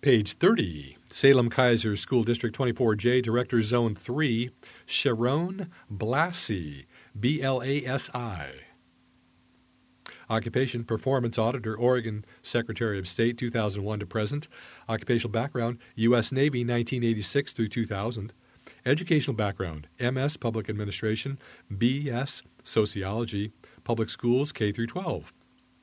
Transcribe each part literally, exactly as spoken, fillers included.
Page thirty, Salem-Keizer School District twenty-four J, Director Zone three, Sharon Blassie, B L A S I. Occupation, Performance Auditor, Oregon Secretary of State, two thousand one to present. Occupational background, U S Navy, nineteen eighty-six through two thousand. Educational background, M S Public Administration, B S Sociology, Public Schools, K through twelve.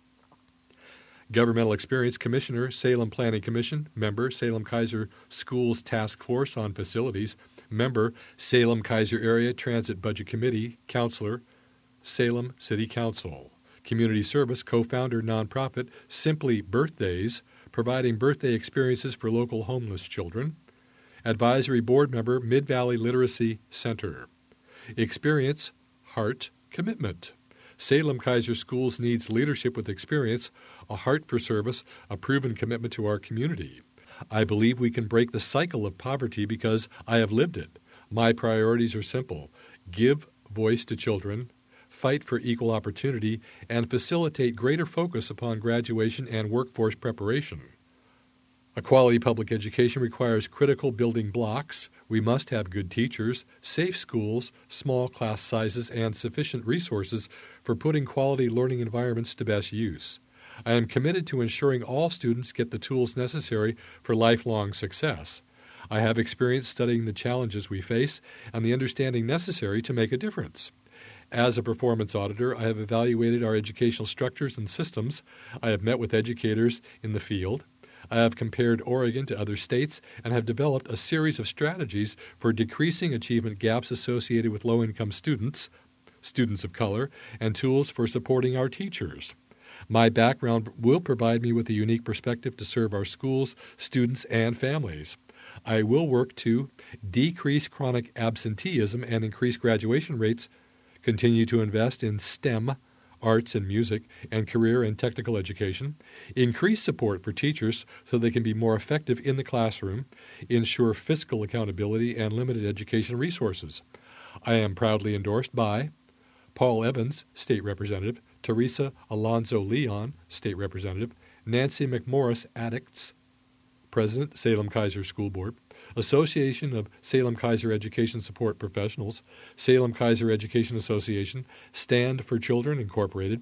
Governmental experience, Commissioner, Salem Planning Commission, member, Salem-Keizer Schools Task Force on Facilities, member, Salem-Keizer Area Transit Budget Committee, counselor, Salem City Council. Community service, co-founder, nonprofit, Simply Birthdays, providing birthday experiences for local homeless children. Advisory board member, Mid-Valley Literacy Center. Experience, heart, commitment. Salem-Keizer Schools needs leadership with experience, a heart for service, a proven commitment to our community. I believe we can break the cycle of poverty because I have lived it. My priorities are simple: give voice to children, fight for equal opportunity, and facilitate greater focus upon graduation and workforce preparation. A quality public education requires critical building blocks. We must have good teachers, safe schools, small class sizes, and sufficient resources for putting quality learning environments to best use. I am committed to ensuring all students get the tools necessary for lifelong success. I have experience studying the challenges we face and the understanding necessary to make a difference. As a performance auditor, I have evaluated our educational structures and systems. I have met with educators in the field. I have compared Oregon to other states and have developed a series of strategies for decreasing achievement gaps associated with low-income students, students of color, and tools for supporting our teachers. My background will provide me with a unique perspective to serve our schools, students, and families. I will work to decrease chronic absenteeism and increase graduation rates, continue to invest in STEM, arts and music, and career and technical education, increase support for teachers so they can be more effective in the classroom, ensure fiscal accountability and limited education resources. I am proudly endorsed by Paul Evans, State Representative, Teresa Alonzo Leon, State Representative, Nancy McMorris Addicts, President, Salem-Keizer School Board, Association of Salem-Keizer Education Support Professionals, Salem-Keizer Education Association, Stand for Children, Incorporated,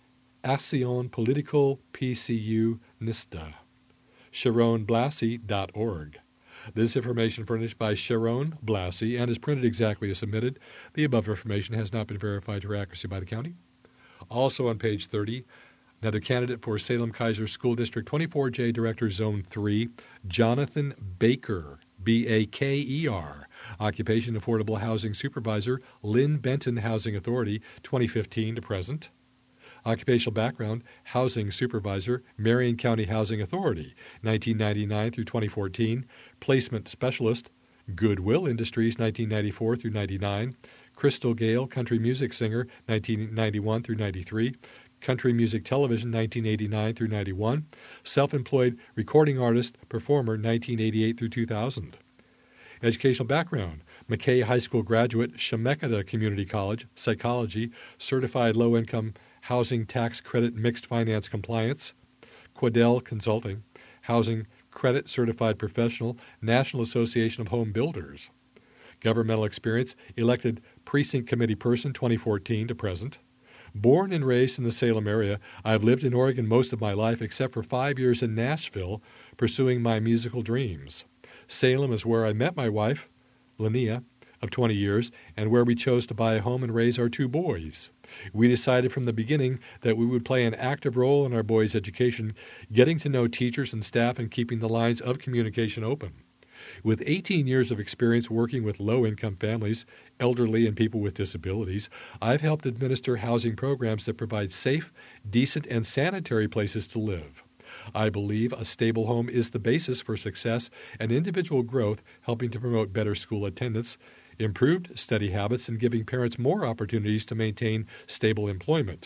Acción Political P C U NISTA, Sharon Blassie dot org. This information furnished by Sharon Blassie and is printed exactly as submitted. The above information has not been verified for accuracy by the county. Also on page thirty, another candidate for Salem-Keizer School District twenty-four J Director Zone three, Jonathan Baker, B A K E R. Occupation, Affordable Housing Supervisor, Lynn Benton Housing Authority, twenty fifteen to present. Occupational background, Housing Supervisor, Marion County Housing Authority, nineteen ninety-nine through twenty fourteen. Placement Specialist, Goodwill Industries, nineteen ninety-four through ninety-nine. Crystal Gale, Country Music Singer, nineteen ninety-one through ninety-three. Country Music Television, nineteen eighty-nine through ninety-one. Self-employed recording artist, performer, nineteen eighty-eight through two thousand. Educational background, McKay High School graduate, Chemeketa Community College, Psychology, Certified Low-Income Housing Tax Credit Mixed Finance Compliance, Quadell Consulting, Housing Credit Certified Professional, National Association of Home Builders. Governmental experience, elected Precinct Committee Person, twenty fourteen to present. Born and raised in the Salem area, I've lived in Oregon most of my life except for five years in Nashville pursuing my musical dreams. Salem is where I met my wife, Linnea, of twenty years, and where we chose to buy a home and raise our two boys. We decided from the beginning that we would play an active role in our boys' education, getting to know teachers and staff and keeping the lines of communication open. With eighteen years of experience working with low-income families, elderly, and people with disabilities, I've helped administer housing programs that provide safe, decent, and sanitary places to live. I believe a stable home is the basis for success and individual growth, helping to promote better school attendance, improved study habits, and giving parents more opportunities to maintain stable employment.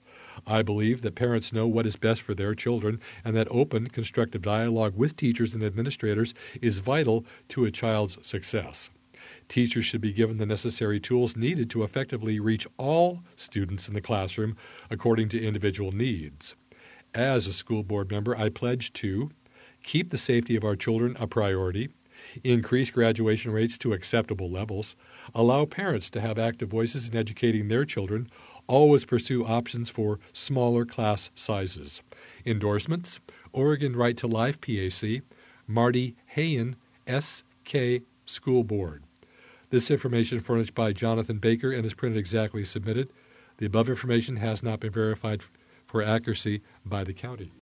I believe that parents know what is best for their children and that open, constructive dialogue with teachers and administrators is vital to a child's success. Teachers should be given the necessary tools needed to effectively reach all students in the classroom according to individual needs. As a school board member, I pledge to keep the safety of our children a priority, increase graduation rates to acceptable levels, allow parents to have active voices in educating their children, always pursue options for smaller class sizes. Endorsements, Oregon Right to Life P A C, Marty Hayen, S K School Board. This information furnished by Jonathan Baker and is printed exactly as submitted. The above information has not been verified for accuracy by the county.